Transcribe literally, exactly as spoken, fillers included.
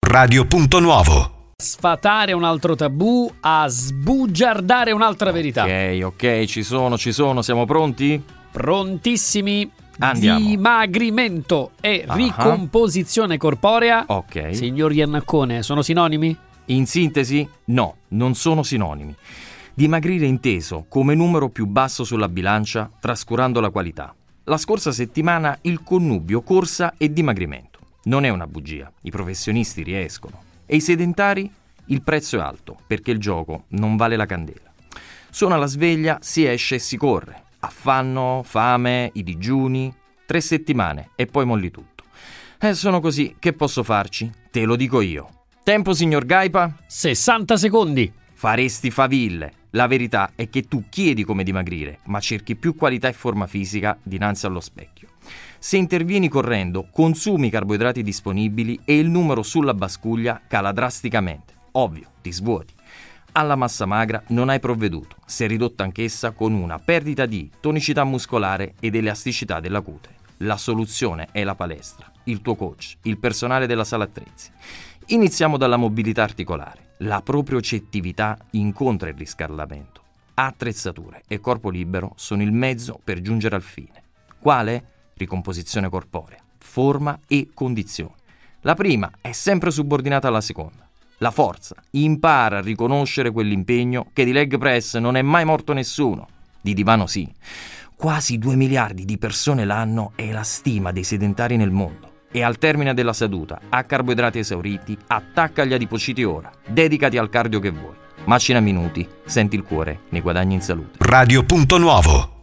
Radio Punto Nuovo. Sfatare un altro tabù, a sbugiardare un'altra verità. Ok, ok, ci sono, ci sono, siamo pronti? Prontissimi. Andiamo. Dimagrimento e Ah. ricomposizione corporea. Ok. Signor Iannaccone, sono sinonimi? In sintesi, no, non sono sinonimi. Dimagrire inteso come numero più basso sulla bilancia, trascurando la qualità. La scorsa settimana il connubio corsa e dimagrimento. Non è una bugia, i professionisti riescono. E i sedentari? Il prezzo è alto, perché il gioco non vale la candela. Suona la sveglia, si esce e si corre. Affanno, fame, i digiuni, tre settimane e poi molli tutto. E sono così, che posso farci? Te lo dico io. Tempo, signor Gaipa? sessanta secondi. Faresti faville. La verità è che tu chiedi come dimagrire, ma cerchi più qualità e forma fisica dinanzi allo specchio. Se intervieni correndo, consumi i carboidrati disponibili e il numero sulla bascuglia cala drasticamente. Ovvio, ti svuoti. Alla massa magra non hai provveduto, sei ridotta anch'essa con una perdita di tonicità muscolare ed elasticità della cute. La soluzione è la palestra, il tuo coach, il personale della sala attrezzi. Iniziamo dalla mobilità articolare. La propriocettività incontra il riscaldamento. Attrezzature e corpo libero sono il mezzo per giungere al fine. Quale? Ricomposizione corporea, forma e condizione. La prima è sempre subordinata alla seconda. La forza, impara a riconoscere quell'impegno che di leg press non è mai morto nessuno. Di divano sì. Quasi due miliardi di persone l'anno è la stima dei sedentari nel mondo. E al termine della seduta, a carboidrati esauriti, attacca gli adipociti ora. Dedicati al cardio che vuoi. Macina minuti, senti il cuore, ne guadagni in salute. Radio Punto Nuovo.